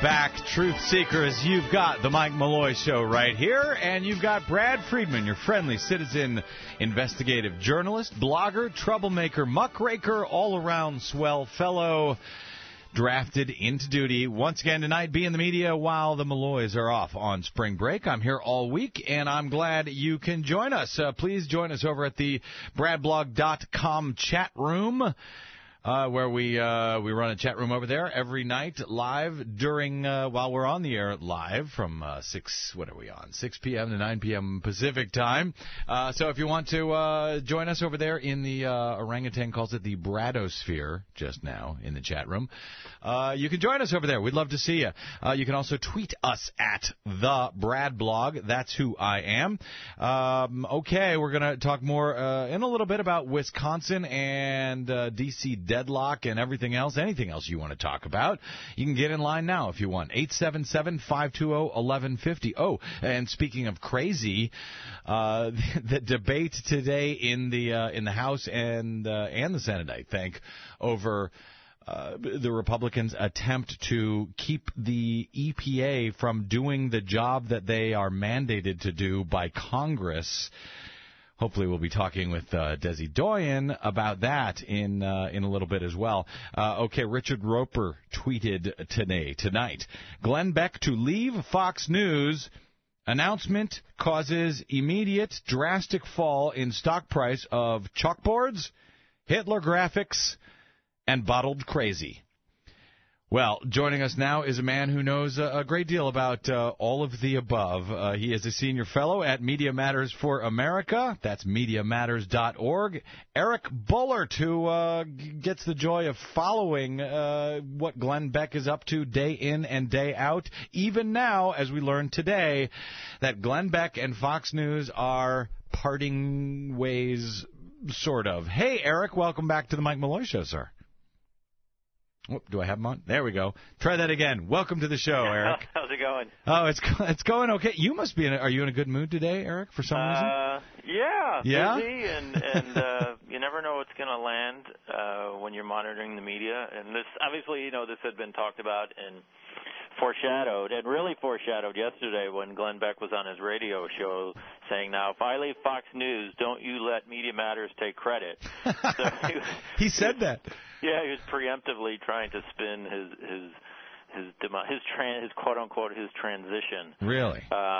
back, Truth Seekers. You've got the Mike Malloy Show right here, and you've got Brad Friedman, your friendly citizen investigative journalist, blogger, troublemaker, muckraker, all-around swell fellow, drafted into duty once again tonight, be in the media while the Malloys are off on spring break. I'm here all week, and I'm glad you can join us. Please join us over at the bradblog.com chat room. Where we run a chat room over there every night live during while we're on the air live from 6 p.m. to 9 p.m. Pacific time. So if you want to join us over there in the orangutan calls it the Bradosphere just now in the chat room, you can join us over there. We'd love to see you. You can also tweet us at the Brad Blog. That's who I am. Okay, we're gonna talk more in a little bit about Wisconsin and D.C. deadlock and everything else, anything else you want to talk about. You can get in line now if you want. 877-520-1150. Oh, and speaking of crazy, the debate today in the House and the Senate, I think, over the Republicans' attempt to keep the EPA from doing the job that they are mandated to do by Congress. Hopefully we'll be talking with Desi Doyen about that in a little bit as well. Okay, Richard Roper tweeted tonight. Glenn Beck to leave Fox News. Announcement causes immediate drastic fall in stock price of chalkboards, Hitler graphics, and bottled crazy. Well, joining us now is a man who knows a great deal about all of the above. He is a senior fellow at Media Matters for America. That's MediaMatters.org. Eric Bullard, who gets the joy of following what Glenn Beck is up to day in and day out, even now, as we learned today, that Glenn Beck and Fox News are parting ways, sort of. Hey, Eric, welcome back to the Mike Malloy Show, sir. Oh, do I have him on? There we go. Try that again. Welcome to the show, Eric. How's it going? Oh, it's going okay. You must be are you in a good mood today, Eric, for some reason? Yeah. Busy, and you never know what's going to land when you're monitoring the media. And this, obviously, this had been talked about and foreshadowed yesterday when Glenn Beck was on his radio show saying, now, if I leave Fox News, don't you let Media Matters take credit. So he said that. Yeah, he was preemptively trying to spin his quote unquote his transition. Really?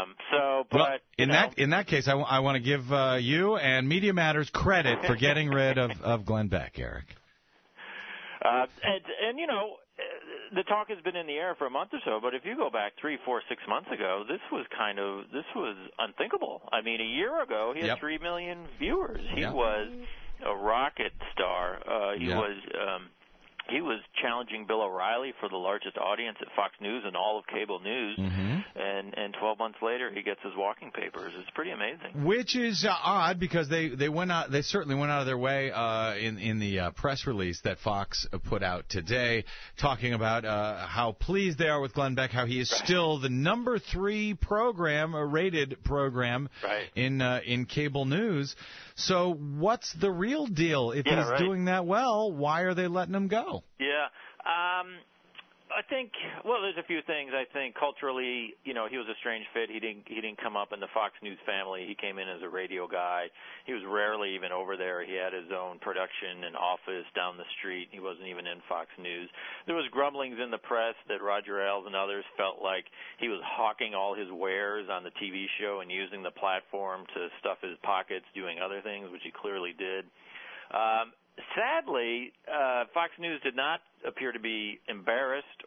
In that case, I want to give you and Media Matters credit for getting rid of Glenn Beck, Eric. The talk has been in the air for a month or so, but if you go back 3, 4, 6 months ago, this was unthinkable. I mean, a year ago, he had 3 million viewers. He was a rocket star. He was challenging Bill O'Reilly for the largest audience at Fox News and all of cable news, and 12 months later he gets his walking papers. It's pretty amazing. Which is odd because they certainly went out of their way in the press release that Fox put out today, talking about how pleased they are with Glenn Beck, how he is still the number 3 rated program in cable news. So what's the real deal? If he's doing that well, why are they letting him go? Yeah. I think, there's a few things. I think culturally, he was a strange fit. He didn't come up in the Fox News family. He came in as a radio guy. He was rarely even over there. He had his own production and office down the street. He wasn't even in Fox News. There was grumblings in the press that Roger Ailes and others felt like he was hawking all his wares on the TV show and using the platform to stuff his pockets, doing other things, which he clearly did. Sadly, Fox News did not appear to be embarrassed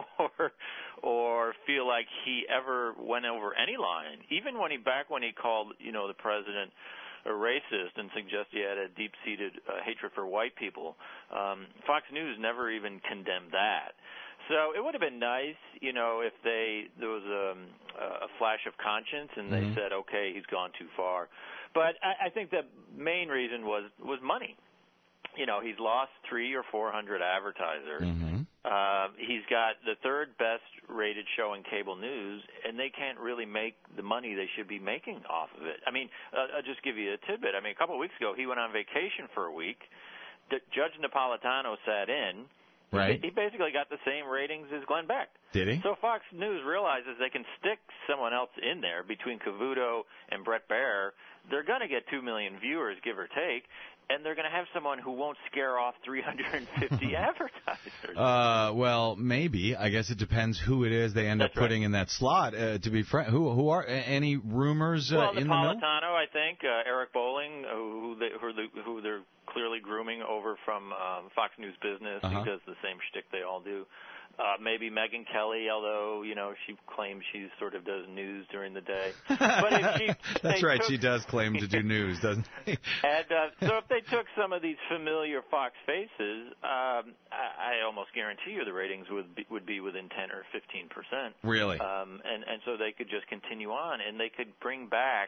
or feel like he ever went over any line. Even when he called, the president a racist and suggested he had a deep-seated hatred for white people, Fox News never even condemned that. So it would have been nice, if there was a flash of conscience and they said, okay, he's gone too far. But I think the main reason was money. He's lost 300 or 400 advertisers. He's got the third best rated show in cable news, and they can't really make the money they should be making off of it. I mean, I'll just give you a tidbit. I mean, a couple of weeks ago, he went on vacation for a week. Judge Napolitano sat in, Right. He basically got the same ratings as Glenn Beck. Did he? So Fox News realizes they can stick someone else in there between Cavuto and Bret Baier. They're going to get 2 million viewers, give or take, and they're going to have someone who won't scare off 350 advertisers. Well, maybe. I guess it depends who it is they end up putting in that slot. To be frank, who are any rumors in the mill? Napolitano, I think, Eric Bolling, who they're clearly grooming over from Fox News Business. He does the same shtick they all do. Maybe Megyn Kelly, although she claims she sort of does news during the day. But if that's right, she does claim to do news, doesn't she? And so if they took some of these familiar Fox faces, I almost guarantee you the ratings would be within 10 or 15%. Really? And so they could just continue on, and they could bring back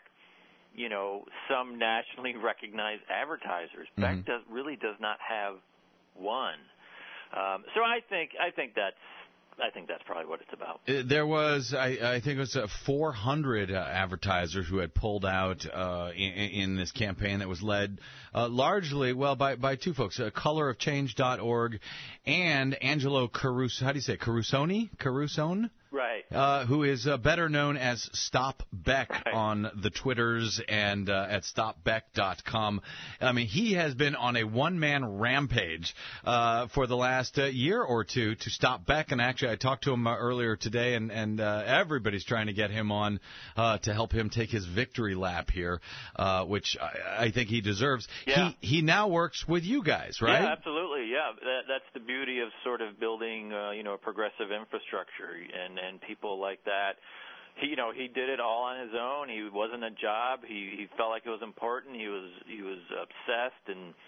some nationally recognized advertisers. Beck really does not have one. So I think that's probably what it's about. There was, I think it was 400 advertisers who had pulled out in this campaign that was led largely, by two folks, colorofchange.org and Angelo Caruso. How do you say it? Carusone? Right. Who is better known as Stop Beck on the Twitters and at stopbeck.com. I mean, he has been on a one-man rampage for the last year or two to stop Beck. And actually, I talked to him earlier today, and everybody's trying to get him on to help him take his victory lap here, which I think he deserves. Yeah. He now works with you guys, right? Yeah, absolutely. Yeah, that's the beauty of sort of building, a progressive infrastructure and people like that. He did it all on his own. He wasn't a job. He felt like it was important. He was obsessed,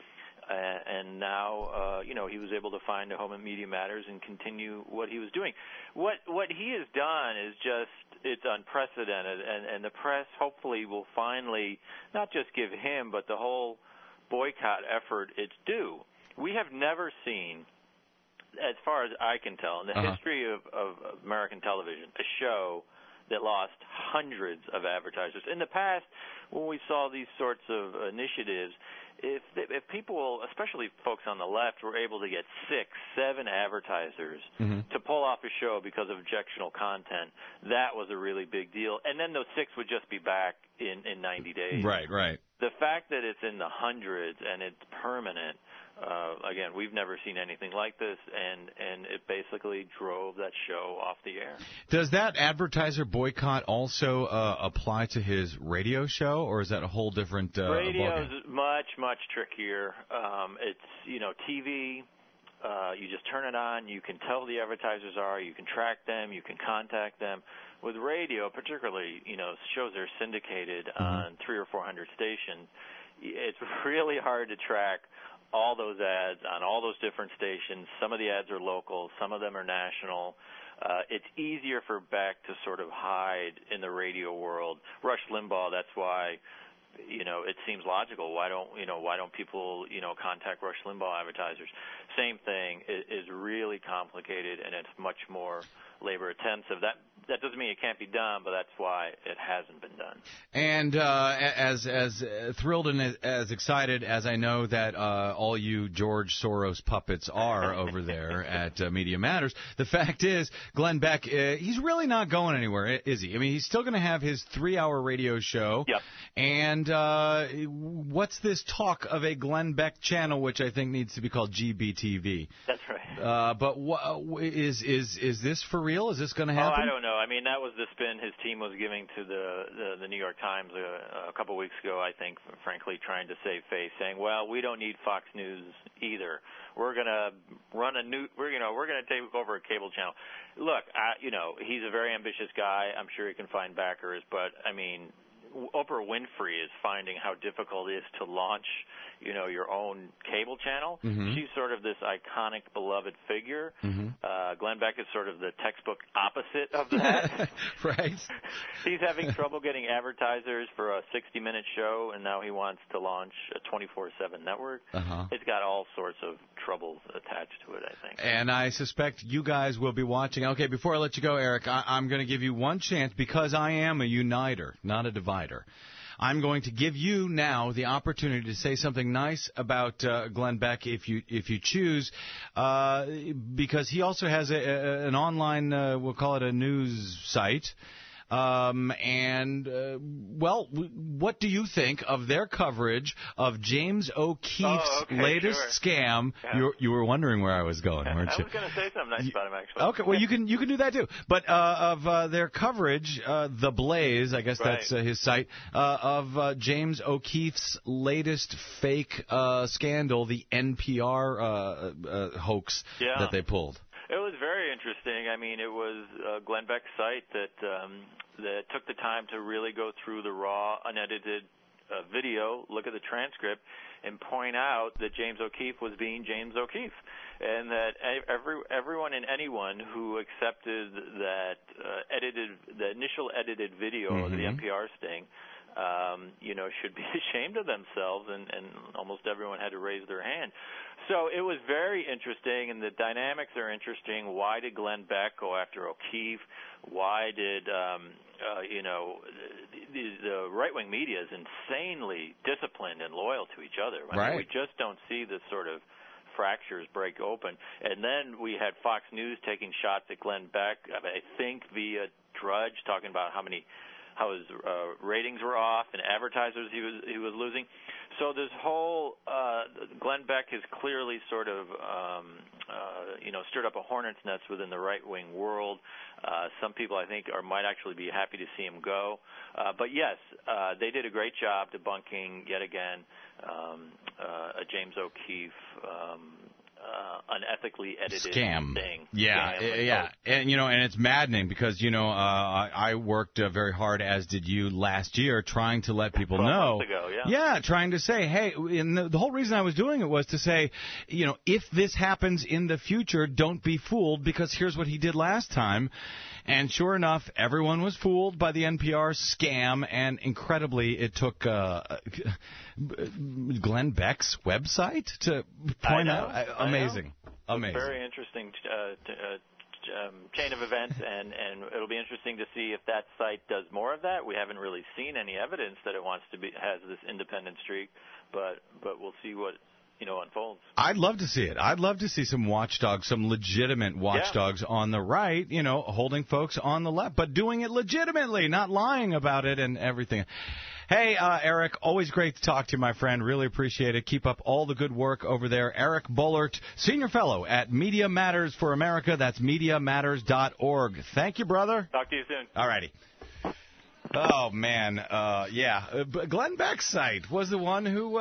and now he was able to find a home at Media Matters and continue what he was doing. What he has done is it's unprecedented, and the press hopefully will finally not just give him but the whole boycott effort its due. We have never seen, as far as I can tell, in the history of American television, a show that lost hundreds of advertisers. In the past, when we saw these sorts of initiatives, if people, especially folks on the left, were able to get 6, 7 advertisers to pull off a show because of objectionable content, that was a really big deal. And then those 6 would just be back in 90 days. Right. The fact that it's in the hundreds and it's permanent, again, we've never seen anything like this, and it basically drove that show off the air. Does that advertiser boycott also apply to his radio show, or is that a whole different Radio is much trickier. It's, TV, you just turn it on, you can tell who the advertisers are, you can track them, you can contact them. With radio, particularly, shows that are syndicated on 300 or 400 stations, it's really hard to track all those ads on all those different stations. Some of the ads are local, some of them are national. It's easier for Beck to sort of hide in the radio world. Rush Limbaugh, that's why it seems logical. Why don't people contact Rush Limbaugh advertisers? Same thing is really complicated, and it's much more labor intensive. That doesn't mean it can't be done, but that's why it hasn't been done. And as thrilled and as excited as I know that all you George Soros puppets are over there at Media Matters, the fact is, Glenn Beck, he's really not going anywhere, is he? I mean, he's still going to have his 3-hour radio show. Yep. And what's this talk of a Glenn Beck channel, which I think needs to be called GBTV? That's right. But is this for real? Is this going to happen? Oh, I don't know. I mean, that was the spin his team was giving to the New York Times a couple weeks ago, I think, frankly, trying to save face, saying, well, we don't need Fox News either. We're going to run we're going to take over a cable channel. Look, he's a very ambitious guy. I'm sure he can find backers, but, I mean, Oprah Winfrey is finding how difficult it is to launch, your own cable channel. Mm-hmm. She's sort of this iconic, beloved figure. Mm-hmm. Glenn Beck is sort of the textbook opposite of that. Right. He's having trouble getting advertisers for a 60-minute show, and now he wants to launch a 24/7 network. It's got all sorts of troubles attached to it, I think. And I suspect you guys will be watching. Okay, before I let you go, Eric, I'm going to give you one chance, because I am a uniter, not a divider. I'm going to give you now the opportunity to say something nice about Glenn Beck if you choose, because he also has an online, we'll call it a news site. What do you think of their coverage of James O'Keefe's latest scam? Yeah. You were wondering where I was going, weren't you? I was going to say something nice about him, actually. Okay, well, you can do that too. But of their coverage, The Blaze, I guess that's his site, of James O'Keefe's latest fake scandal, the NPR hoax that they pulled. It was very interesting. I mean, it was Glenn Beck's site that took the time to really go through the raw, unedited video, look at the transcript, and point out that James O'Keefe was being James O'Keefe, and that everyone and anyone who accepted that the initial edited video of the NPR sting, should be ashamed of themselves, and almost everyone had to raise their hand. So it was very interesting, and the dynamics are interesting. Why did Glenn Beck go after O'Keefe? Why did, the right-wing media is insanely disciplined and loyal to each other. I mean, we just don't see this sort of fractures break open. And then we had Fox News taking shots at Glenn Beck, I think via Drudge, talking about how his ratings were off and advertisers he was losing. So this whole Glenn Beck has clearly sort of stirred up a hornet's nest within the right-wing world. Some people, I think, might actually be happy to see him go. But yes, they did a great job debunking yet again a James O'Keefe unethically edited scam thing. Yeah. And it's maddening because I worked very hard, as did you, last year, trying to let people know. Months ago, trying to say, hey, and the whole reason I was doing it was to say, if this happens in the future, don't be fooled, because here's what he did last time. And sure enough, everyone was fooled by the NPR scam, and incredibly, it took Glenn Beck's website to point out. Amazing. Very interesting chain of events, and it'll be interesting to see if that site does more of that. We haven't really seen any evidence that it has this independent streak, but we'll see what unfolds. I'd love to see it. I'd love to see some watchdogs, some legitimate watchdogs on the right, holding folks on the left, but doing it legitimately, not lying about it and everything. Hey, Eric, always great to talk to you, my friend. Really appreciate it. Keep up all the good work over there. Eric Boehlert, Senior Fellow at Media Matters for America. That's MediaMatters.org. Thank you, brother. Talk to you soon. All righty. Oh, man. Glenn Beck's site was the one who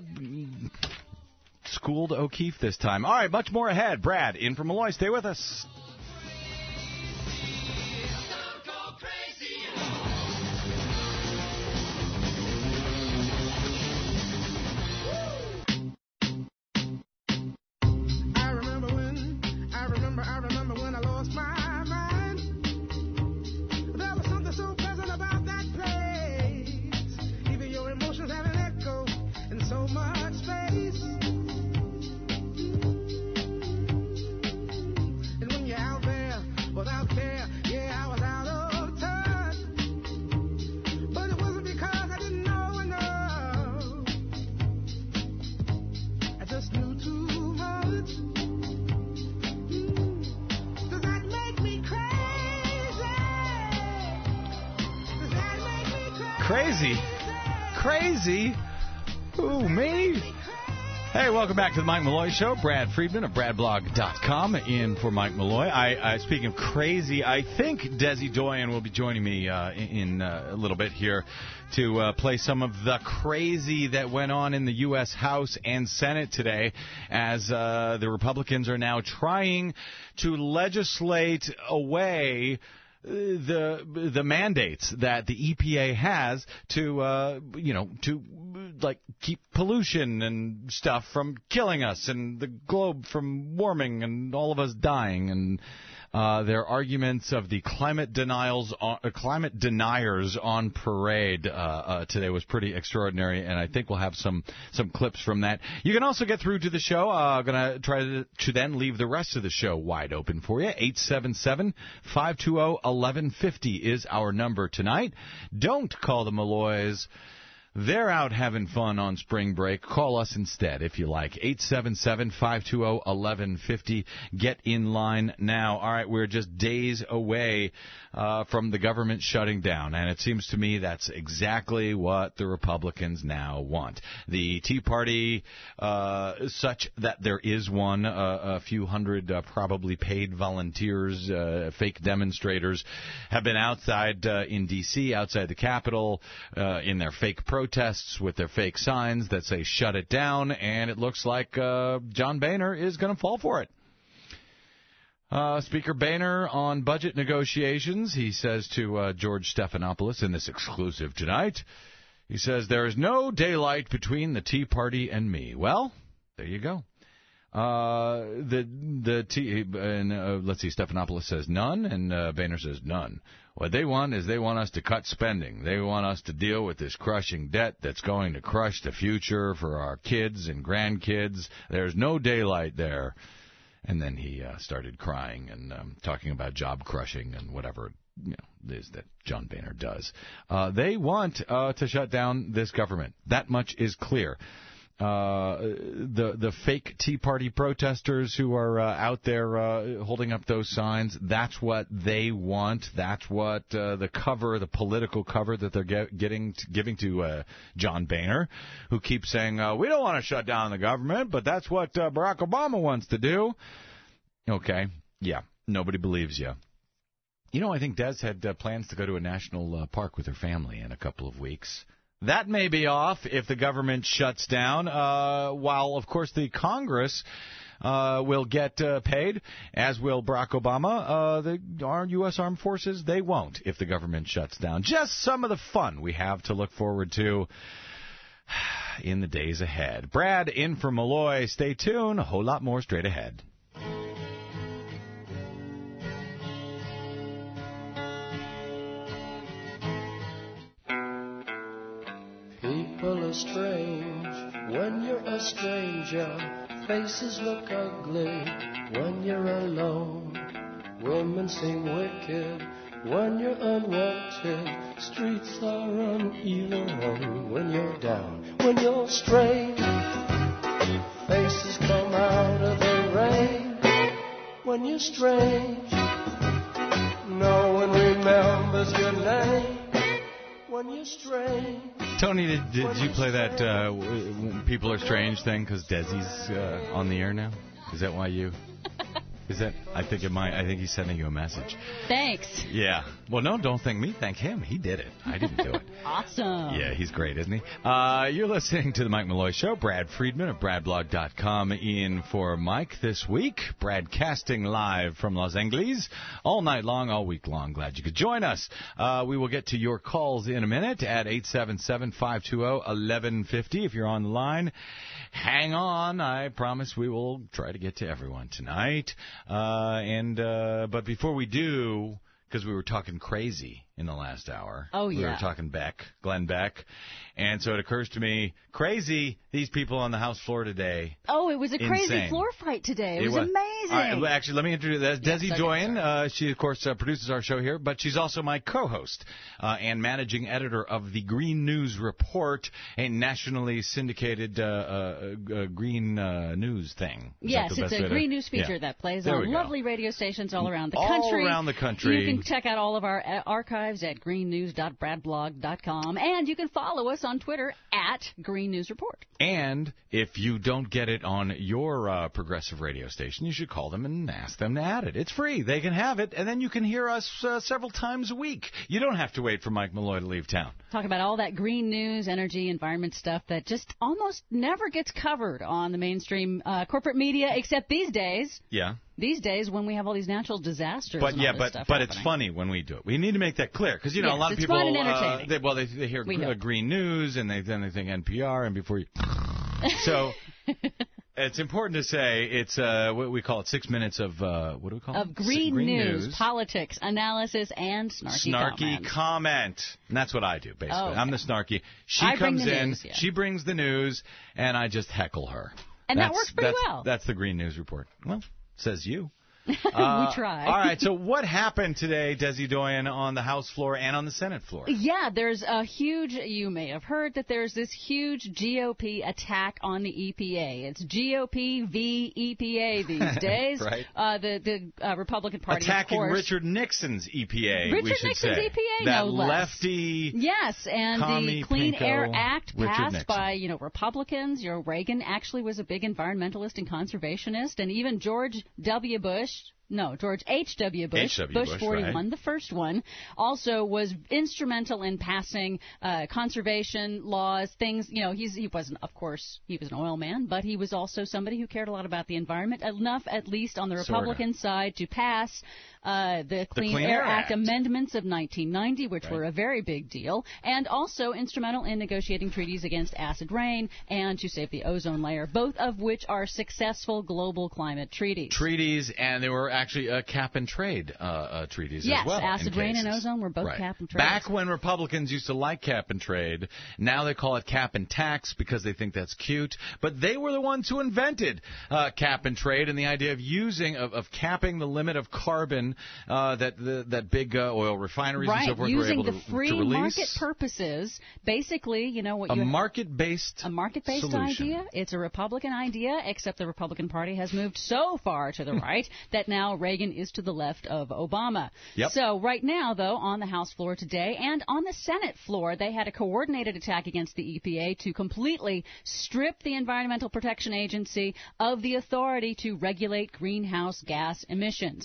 schooled O'Keefe this time. All right, much more ahead. Brad, in from Malloy. Stay with us. I remember when I lost my mind. There was something so pleasant about that place. Even your emotions have an echo in so much space. And when you're out there without care, I was out of touch. But it wasn't because I didn't know enough. I just knew too much. Crazy? Ooh, me? Hey, welcome back to the Mike Malloy Show. Brad Friedman of BradBlog.com in for Mike Malloy. Speaking of crazy, I think Desi Doyen will be joining me in a little bit here to play some of the crazy that went on in the U.S. House and Senate today, as the Republicans are now trying to legislate away the mandates that the EPA has to keep pollution and stuff from killing us and the globe from warming and all of us dying. And their arguments of the climate deniers on parade today was pretty extraordinary, and I think we'll have some clips from that. You can also get through to the show. I'm going to try to then leave the rest of the show wide open for you. 877-520-1150 is our number tonight. Don't call the Malloys They're out having fun on spring break. Call us instead if you like. 877-520-1150. Get in line now. All right, we're just days away from the government shutting down, and it seems to me that's exactly what the Republicans now want. The Tea Party, such that there is one, a few hundred probably paid volunteers, fake demonstrators, have been outside in D.C., outside the Capitol, in their fake protests with their fake signs that say shut it down, and it looks like John Boehner is going to fall for it. Speaker Boehner on budget negotiations, he says to George Stephanopoulos in this exclusive tonight, he says, there is no daylight between the Tea Party and me. Well, there you go. Let's see, Stephanopoulos says none, and Boehner says none. What they want is they want us to cut spending. They want us to deal with this crushing debt that's going to crush the future for our kids and grandkids. There's no daylight there. And then he started crying and talking about job crushing and whatever it is that John Boehner does. They want to shut down this government. That much is clear. The fake Tea Party protesters who are out there holding up those signs, that's what they want. That's what the political cover that they're giving to John Boehner, who keeps saying, we don't want to shut down the government, but that's what Barack Obama wants to do. Okay, yeah, nobody believes you. You know, I think Des had plans to go to a national park with her family in a couple of weeks. That may be off if the government shuts down, while, of course, the Congress will get paid, as will Barack Obama. Our U.S. Armed Forces, they won't if the government shuts down. Just some of the fun we have to look forward to in the days ahead. Brad in from Malloy. Stay tuned. A whole lot more straight ahead. People are strange when you're a stranger. Faces look ugly when you're alone. Women seem wicked when you're unwanted. Streets are uneven when you're down. When you're strange, faces come out of the rain. When you're strange, no one remembers your name. When you're strange. Tony, did you play that People Are Strange thing because Desi's on the air now? Is that why you... Is that? I think he's sending you a message. Thanks. Yeah. Well, no, don't thank me. Thank him. He did it. I didn't do it. Awesome. Yeah, he's great, isn't he? You're listening to the Mike Malloy Show. Brad Friedman of BradBlog.com in for Mike this week. Broadcasting live from Los Angeles all night long, all week long. Glad you could join us. We will get to your calls in a minute at 877-520-1150 if you're on the line. Hang on. I promise we will try to get to everyone tonight. But before we do, because we were talking crazy in the last hour. Oh, yeah. We were talking Glenn Beck. And so it occurs to me, crazy, these people on the House floor today. Oh, it was a crazy Insane. floor fight today. It was amazing. All right, actually, let me introduce Desi Doyen. She, of course, produces our show here, but she's also my co-host and managing editor of the Green News Report, a nationally syndicated green news thing. Yes, it's a green news feature that plays on lovely radio stations all around the country. All around the country. You can check out all of our archives at greennews.bradblog.com, and you can follow us on Twitter at Green News Report. And if you don't get it on your progressive radio station, you should call them and ask them to add it. It's free. They can have it, and then you can hear us several times a week. You don't have to wait for Mike Malloy to leave town. Talk about all that green news, energy, environment stuff that just almost never gets covered on the mainstream corporate media, except these days. Yeah. These days when we have all these natural disasters. But and all this stuff but happening. It's funny when we do it. We need to make that clear because a lot of people fun and entertaining. They hear green news and then they think NPR and before you so it's important to say it's what we call it 6 minutes of what do we call it? Of green news, politics, analysis, and snarky comment. And that's what I do basically. Oh, okay. I'm the snarky. She comes in, she brings the news, and I just heckle her. And that works pretty well. That's the Green News Report. Well, says you. We try. All right, so what happened today, Desi Doyen, on the House floor and on the Senate floor? Yeah, there's a huge, you may have heard that there's this huge GOP attack on the EPA. It's GOP v. EPA these days. Right. The Republican Party, attacking of course. Richard Nixon's EPA, Richard we should Nixon's say. EPA, that no less. lefty, Yes, and commie, the Clean pinko Air Act Richard passed Nixon. by, Republicans. Reagan actually was a big environmentalist and conservationist, and even George H.W. Bush, Bush 41, right. the first one, also was instrumental in passing conservation laws, things, he wasn't, of course, he was an oil man, but he was also somebody who cared a lot about the environment, enough, at least on the Republican side, to pass the Clean Air Act amendments of 1990, which were a very big deal, and also instrumental in negotiating treaties against acid rain and to save the ozone layer, both of which are successful global climate treaties. And they were actually cap and trade treaties yes, as well. Yes, acid rain and ozone were both cap and trade. Back when Republicans used to like cap and trade, now they call it cap and tax because they think that's cute. But they were the ones who invented cap and trade and the idea of capping the limit of carbon that big oil refineries and so forth were able to release. Using the free market purposes, basically, a market-based solution. Idea. It's a Republican idea, except the Republican Party has moved so far to the right that now Reagan is to the left of Obama. Yep. So right now, though, on the House floor today and on the Senate floor, they had a coordinated attack against the EPA to completely strip the Environmental Protection Agency of the authority to regulate greenhouse gas emissions.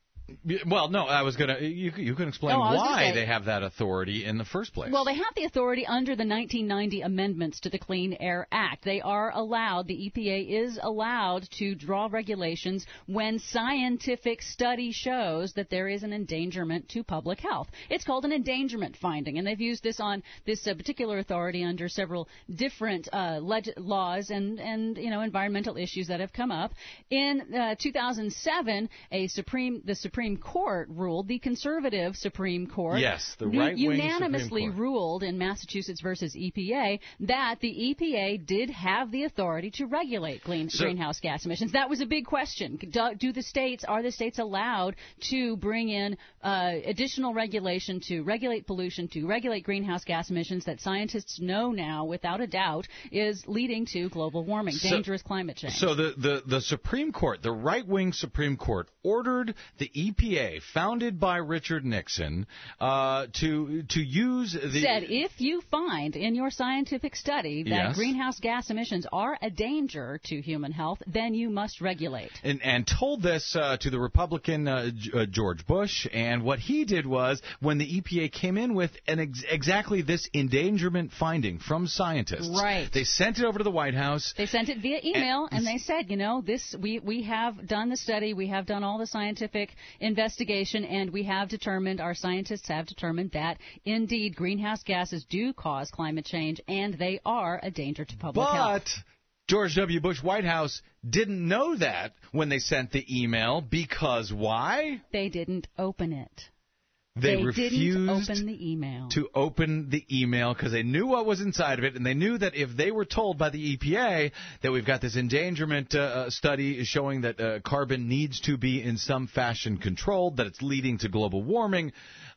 Well, no, I was going to... You can explain why they have that authority in the first place. Well, they have the authority under the 1990 amendments to the Clean Air Act. They are allowed, the EPA is allowed to draw regulations when scientific study shows that there is an endangerment to public health. It's called an endangerment finding, and they've used this on this particular authority under several different laws and environmental issues that have come up. In 2007, the Supreme Court ruled, the conservative Supreme Court, yes, the right-wing unanimously Supreme Court ruled in Massachusetts versus EPA that the EPA did have the authority to regulate greenhouse gas emissions. That was a big question. Are the states allowed to bring in additional regulation to regulate pollution, to regulate greenhouse gas emissions that scientists know now, without a doubt, is leading to global warming, dangerous climate change? So the Supreme Court, the right-wing Supreme Court, ordered the EPA, founded by Richard Nixon, to use the... Said, if you find in your scientific study that greenhouse gas emissions are a danger to human health, then you must regulate. And told this to the Republican George Bush, and what he did was, when the EPA came in with exactly this endangerment finding from scientists, they sent it over to the White House. They sent it via email, and they said, we have done the study, we have done all the scientific investigation, and we have determined, our scientists have determined that indeed greenhouse gases do cause climate change, and they are a danger to public health. But George W. Bush White House didn't know that when they sent the email, because why? They didn't open it. They refused didn't open the email. to open the email because they knew what was inside of it, and they knew that if they were told by the EPA that we've got this endangerment study showing that carbon needs to be in some fashion controlled, that it's leading to global warming,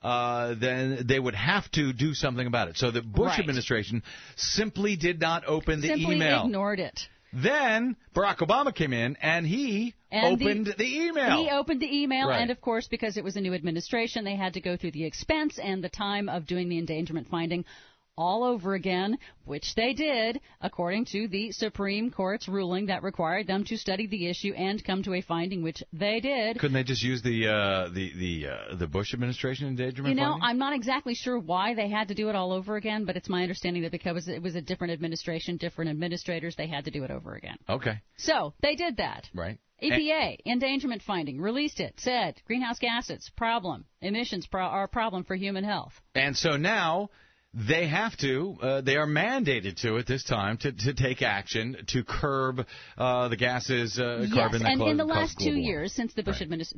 then they would have to do something about it. So the Bush administration simply did not open the email. Simply ignored it. Then Barack Obama came in, and he opened the email. He opened the email, and of course, because it was a new administration, they had to go through the expense and the time of doing the endangerment finding all over again, which they did, according to the Supreme Court's ruling that required them to study the issue and come to a finding, which they did. Couldn't they just use the Bush administration endangerment finding? I'm not exactly sure why they had to do it all over again, but it's my understanding that because it was a different administration, different administrators, they had to do it over again. Okay. So they did that. Right. EPA, endangerment finding, released it, said greenhouse gases, problem, emissions are a problem for human health. And so now they have to, they are mandated to at this time to take action to curb the gases, carbon yes, that and cause, in the last 2 global years since the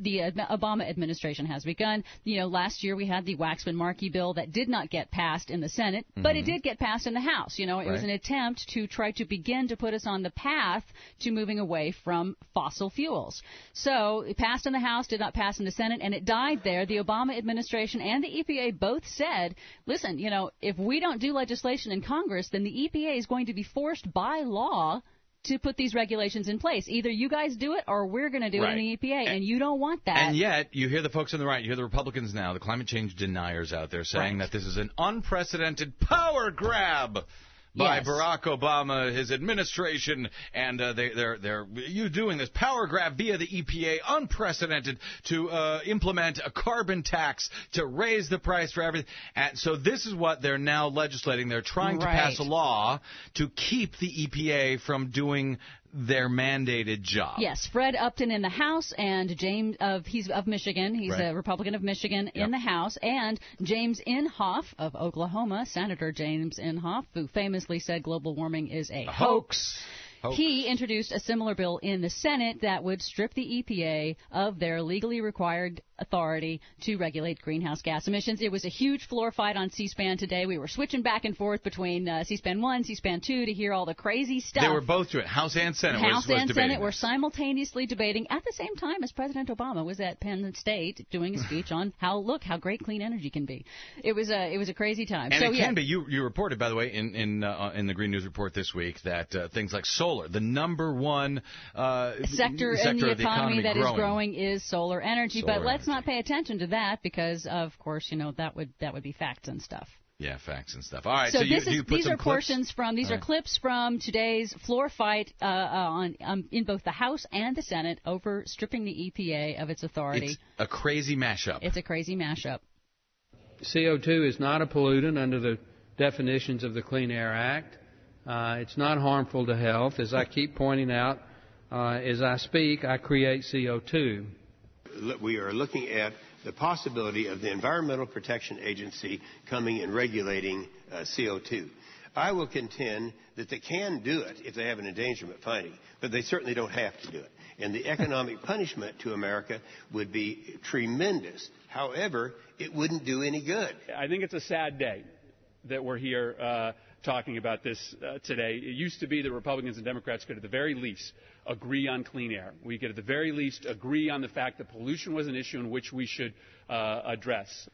Obama administration has begun, last year we had the Waxman-Markey bill that did not get passed in the Senate, but it did get passed in the House. It was an attempt to try to begin to put us on the path to moving away from fossil fuels. So it passed in the House, did not pass in the Senate, and it died there. The Obama administration and the EPA both said, listen, if we don't do legislation in Congress, then the EPA is going to be forced by law to put these regulations in place. Either you guys do it or we're going to do it in the EPA, and you don't want that. And yet, you hear the folks on the right, you hear the Republicans now, the climate change deniers out there saying that this is an unprecedented power grab by Barack Obama, his administration, and they're doing this power grab via the EPA, unprecedented, to implement a carbon tax to raise the price for everything. And so this is what they're now legislating. They're trying to pass a law to keep the EPA from doing their mandated job. Yes, Fred Upton in the House, and James he's of Michigan. He's a Republican of Michigan in the House, and James Inhofe of Oklahoma, Senator James Inhofe, who famously said global warming is a hoax. He introduced a similar bill in the Senate that would strip the EPA of their legally required authority to regulate greenhouse gas emissions. It was a huge floor fight on C-SPAN today. We were switching back and forth between C-SPAN 1, C-SPAN 2 to hear all the crazy stuff. They were both doing it. House and Senate was debating. Senate were simultaneously debating at the same time as President Obama was at Penn State doing a speech on how great clean energy can be. It was a crazy time. And it can be. You reported, by the way, in the Green News Report this week that things like solar, the number one sector in the economy that is growing is solar energy. But let's not pay attention to that because, of course, that would be facts and stuff. Yeah, facts and stuff. All right. So, these are portions from clips from today's floor fight in both the House and the Senate over stripping the EPA of its authority. It's a crazy mashup. CO2 is not a pollutant under the definitions of the Clean Air Act. It's not harmful to health. As I keep pointing out, as I speak, I create CO2. We are looking at the possibility of the Environmental Protection Agency coming and regulating CO2. I will contend that they can do it if they have an endangerment finding, but they certainly don't have to do it. And the economic punishment to America would be tremendous. However, it wouldn't do any good. I think it's a sad day that we're here talking about this today. It used to be that Republicans and Democrats could at the very least agree on clean air. We could at the very least agree on the fact that pollution was an issue in which we should address.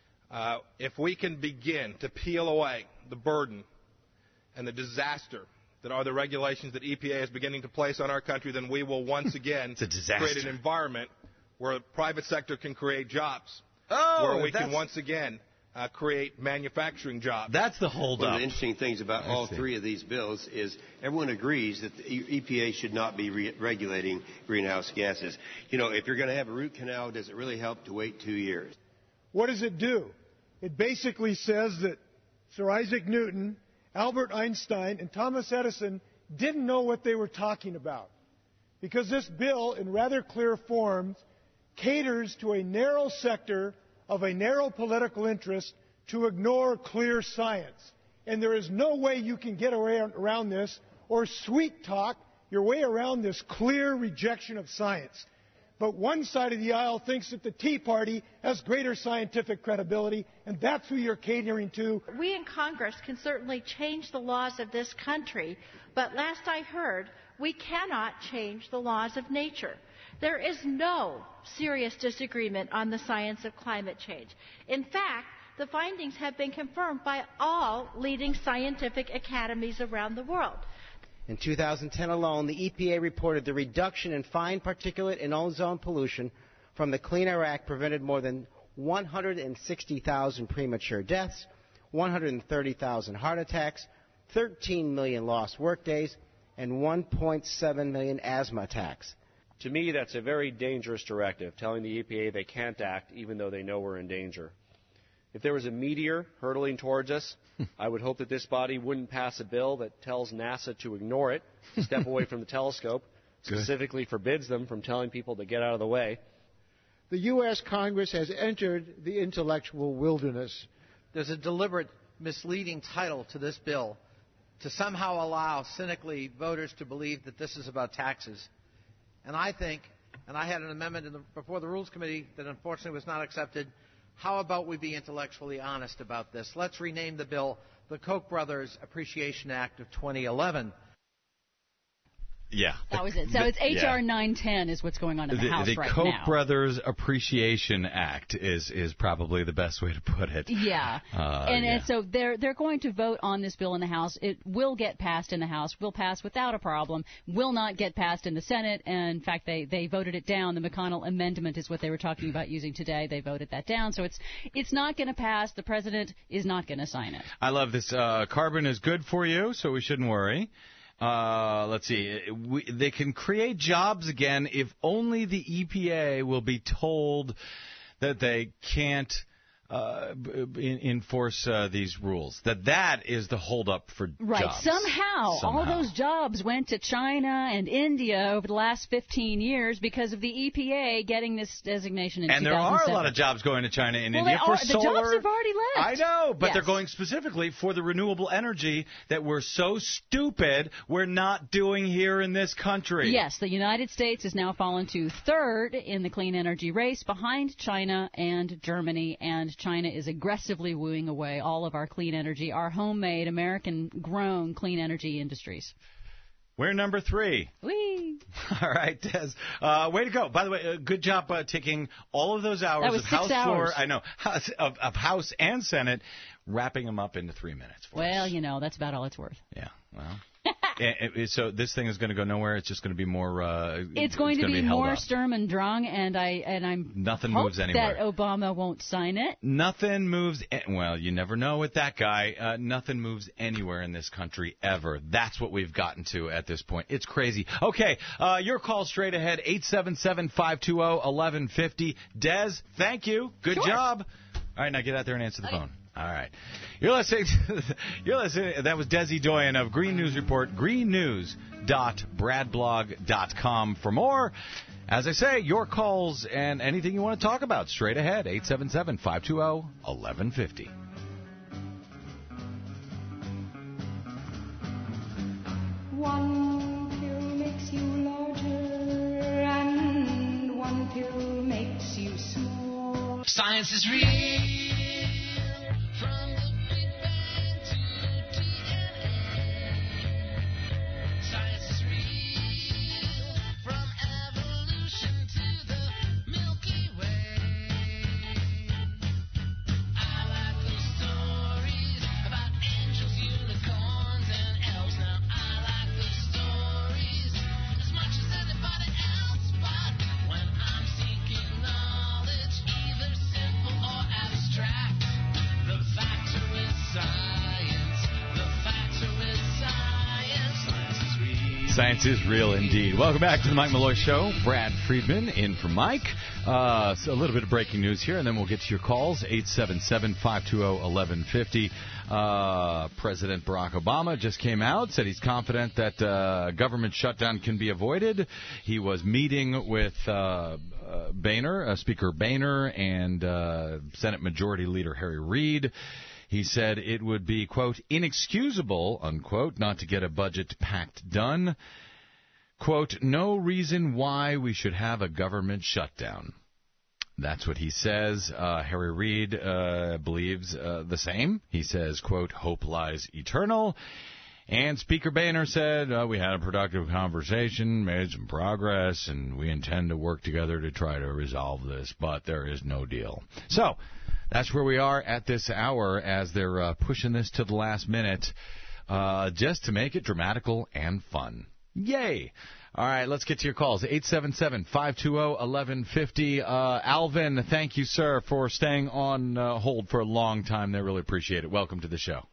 If we can begin to peel away the burden and the disaster that are the regulations that EPA is beginning to place on our country, then we will once again create an environment where the private sector can create jobs, where we can once again create manufacturing jobs. That's the holdup. One of the interesting things about all three of these bills is everyone agrees that the EPA should not be regulating greenhouse gases. If you're going to have a root canal, does it really help to wait 2 years? What does it do? It basically says that Sir Isaac Newton, Albert Einstein, and Thomas Edison didn't know what they were talking about, because this bill, in rather clear forms, caters to a narrow sector of a narrow political interest to ignore clear science. And there is no way you can get around this or sweet talk your way around this clear rejection of science. But one side of the aisle thinks that the Tea Party has greater scientific credibility, and that's who you're catering to. We in Congress can certainly change the laws of this country, but last I heard, we cannot change the laws of nature. There is no serious disagreement on the science of climate change. In fact, the findings have been confirmed by all leading scientific academies around the world. In 2010 alone, the EPA reported the reduction in fine particulate and ozone pollution from the Clean Air Act prevented more than 160,000 premature deaths, 130,000 heart attacks, 13 million lost workdays, and 1.7 million asthma attacks. To me, that's a very dangerous directive, telling the EPA they can't act even though they know we're in danger. If there was a meteor hurtling towards us, I would hope that this body wouldn't pass a bill that tells NASA to ignore it, step away from the telescope, specifically forbids them from telling people to get out of the way. The U.S. Congress has entered the intellectual wilderness. There's a deliberate misleading title to this bill to somehow allow cynically voters to believe that this is about taxes. And I think, and I had an amendment before the Rules Committee that unfortunately was not accepted, how about we be intellectually honest about this? Let's rename the bill the Koch brothers Appreciation Act of 2011. Yeah. That was it. So it's H.R. 910 is what's going on in the House right now. The Koch brothers Appreciation Act is probably the best way to put it. Yeah. And so they're going to vote on this bill in the House. It will get passed in the House, will pass without a problem, will not get passed in the Senate. And in fact, they voted it down. The McConnell amendment is what they were talking about using today. They voted that down. So it's not going to pass. The president is not going to sign it. I love this. Carbon is good for you, so we shouldn't worry. Let's see. They can create jobs again if only the EPA will be told that they can't enforce these rules. That is the holdup for jobs. Somehow, all those jobs went to China and India over the last 15 years because of the EPA getting this designation in 2007. And there are a lot of jobs going to China and India for solar. The jobs have already left. I know, but they're going specifically for the renewable energy that we're so stupid we're not doing here in this country. Yes, the United States has now fallen to third in the clean energy race behind China and Germany, and China is aggressively wooing away all of our clean energy, our homemade, American-grown clean energy industries. We're number 3. Whee! All right, Des. Way to go. By the way, good job taking all of those hours of House floor. I know, of House and Senate, wrapping them up into 3 minutes. Well, that's about all it's worth. Yeah, well. So this thing is going to go nowhere. It's just going to be more. It's going to be more Sturm und Drang, and I'm nothing moves anywhere. That Obama won't sign it. Nothing moves. Well, you never know with that guy. Nothing moves anywhere in this country ever. That's what we've gotten to at this point. It's crazy. Okay, your call straight ahead. 877-520-1150. Des, thank you. Good job. All right, now get out there and answer the phone. All right. You're listening. That was Desi Doyen of Green News Report, greennews.bradblog.com for more. As I say, your calls and anything you want to talk about, straight ahead, 877-520-1150. One pill makes you larger, and one pill makes you small. Science is real. Science is real indeed. Welcome back to the Mike Malloy Show. Brad Friedman in for Mike. So a little bit of breaking news here, and then we'll get to your calls. 877-520-1150. President Barack Obama just came out, said he's confident that government shutdown can be avoided. He was meeting with Boehner, Speaker Boehner, and Senate Majority Leader Harry Reid. He said it would be, quote, inexcusable, unquote, not to get a budget pact done. Quote, no reason why we should have a government shutdown. That's what he says. Harry Reid believes the same. He says, quote, hope lies eternal. And Speaker Boehner said, we had a productive conversation, made some progress, and we intend to work together to try to resolve this, but there is no deal. So that's where we are at this hour as they're pushing this to the last minute just to make it dramatical and fun. Yay! All right, let's get to your calls. 877-520-1150. Alvin, thank you, sir, for staying on hold for a long time there. Really appreciate it. Welcome to the show.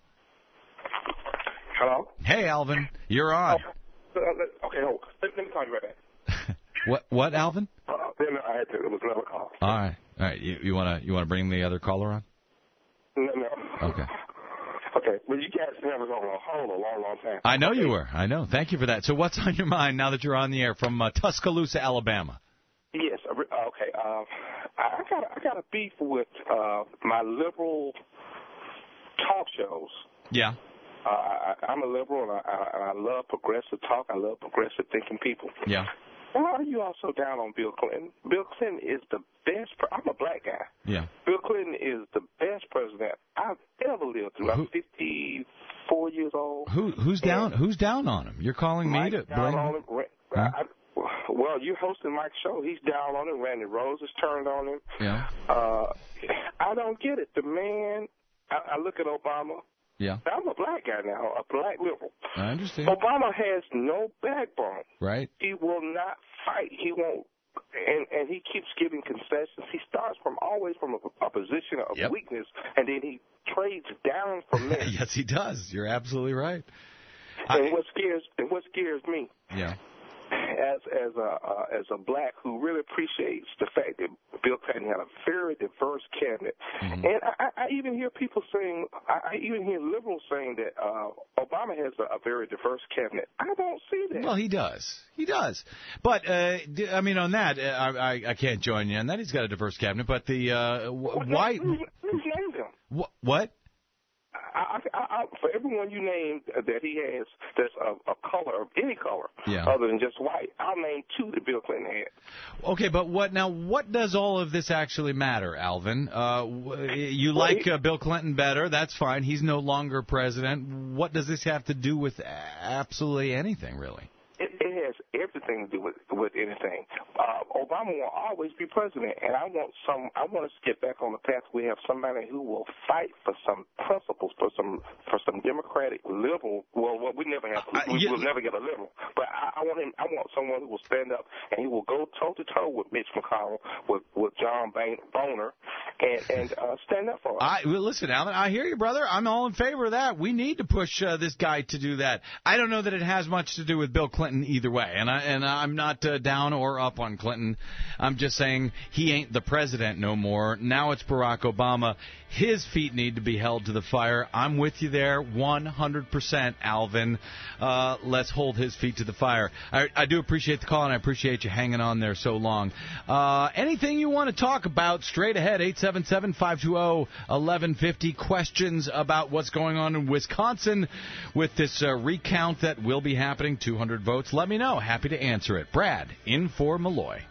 Hello? Hey, Alvin. You're on. Okay, hold. Let me call you right back. What, Alvin? Then I had to. It was another call. All right. You wanna bring the other caller on? No. Okay. Okay. Well, you guys never on hold a long time. I know you were. I know. Thank you for that. So what's on your mind now that you're on the air from Tuscaloosa, Alabama? Yes. Okay. I got a beef with my liberal talk shows. Yeah. I'm a liberal, and I love progressive talk. I love progressive thinking people. Yeah. Why are you also down on Bill Clinton? Bill Clinton is the best. I'm a black guy. Yeah. Bill Clinton is the best president I've ever lived through. I'm 54 years old. Who's down on him? You're calling me to blame him? Well, you're hosting Mike's show. He's down on him. Randy Rose has turned on him. Yeah. I don't get it. The man. I look at Obama. Yeah. I'm a black guy now, a black liberal. I understand. Obama has no backbone. Right. He will not fight. He won't, and he keeps giving concessions. He starts always from a position of weakness, and then he trades down from there. Yes, he does. You're absolutely right. And what scares me, yeah, as a black who really appreciates the fact that Bill Clinton had a very diverse cabinet, and I even hear people saying, I even hear liberals saying that Obama has a very diverse cabinet. I don't see that. Well, he does. He does. But I mean, on that, I can't join you on that. He's got a diverse cabinet. But the why? Who's named him? What? For everyone you named that he has that's a color of any color other than just white, I'll name two that Bill Clinton had. Okay, but what does all of this actually matter, Alvin? You like Bill Clinton better, that's fine. He's no longer president. What does this have to do with absolutely anything, really? It has everything to do with anything. Obama will always be president, and I want us to get back on the path. We have somebody who will fight for some principles, for some democratic liberal. Well, we never have. We'll never get a liberal, but I want someone who will stand up and he will go toe to toe with Mitch McConnell, with John Boehner, and stand up for us. Well, listen, Alvin, I hear you, brother. I'm all in favor of that. We need to push this guy to do that. I don't know that it has much to do with Bill Clinton either way, and I'm not down or up on Clinton. I'm just saying he ain't the president no more. Now it's Barack Obama. His feet need to be held to the fire. I'm with you there 100%, Alvin. Let's hold his feet to the fire. I do appreciate the call, and I appreciate you hanging on there so long. Anything you want to talk about, straight ahead, 877-520-1150. Questions about what's going on in Wisconsin with this recount that will be happening, 200 votes. Let me know. Happy to answer it. Brad, in for Malloy.